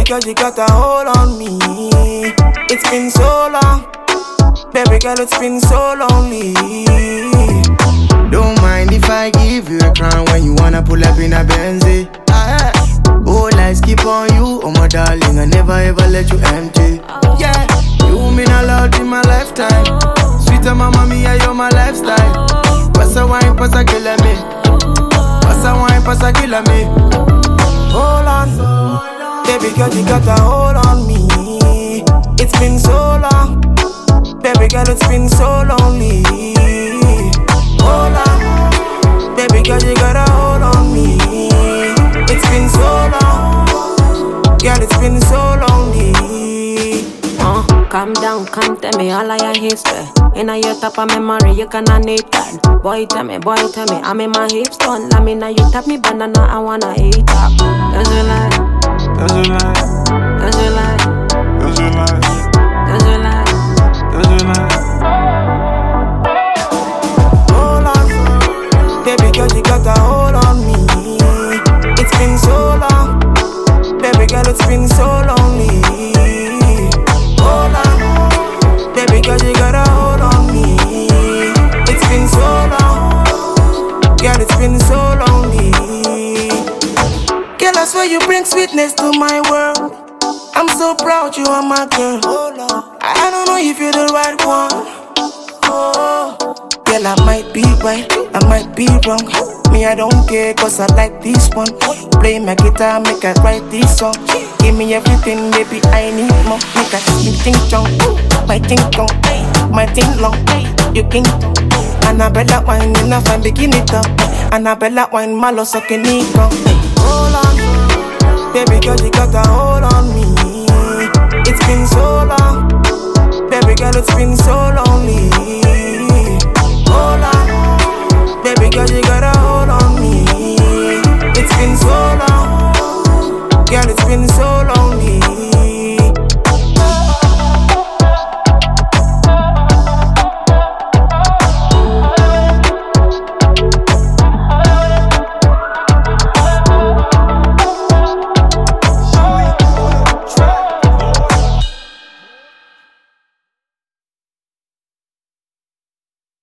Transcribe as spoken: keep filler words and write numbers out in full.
girl, you got a hold on me. It's been so long. Baby girl, it's been so lonely. Don't mind if I give you a crown when you wanna pull up in a Benzie. Ah, oh, lights keep on you, oh my darling, I never ever let you empty. Yeah, you mean a lot in my lifetime. Sweeter mama mia, you're my lifestyle. Passa wine, passa killer me. Passa wine, passa killer me. Hold on, baby girl, you got a hold on me. It's been so long. Baby girl, it's been so lonely. Hold on, baby girl, you got a hold on me. It's been so long, girl, it's been so lonely. Uh, calm down, come tell me all of your history. In your top of memory, you cannot need that. Boy, tell me, boy, tell me, I'm in my hips done. I mean, now you tap me banana, I wanna eat up. That's a lie, That's a lie, that's a lie, that's a lie, that's a lie. that's a lie. Hold on, baby girl, you got a hold on me. It's been so long, baby girl, it's been so lonely. Hold on, baby girl, you got a hold on me. It's been so long, girl, it's been so lonely. Girl, I swear you bring sweetness to my world. I'm so proud you are my girl. I don't know if you're the right one. Oh, girl, I might be right, I might be wrong. Me, I don't care, cause I like this one. Play my guitar, make I write this song. Give me everything, baby, I need more. Make I me think strong, my think long, my think long. You king, Annabella wine, in a fan, begin it up. Annabella wine, malo sucking it up. Hold on, baby girl, you got a hold on me. It's been so long, baby girl, it's been so lonely.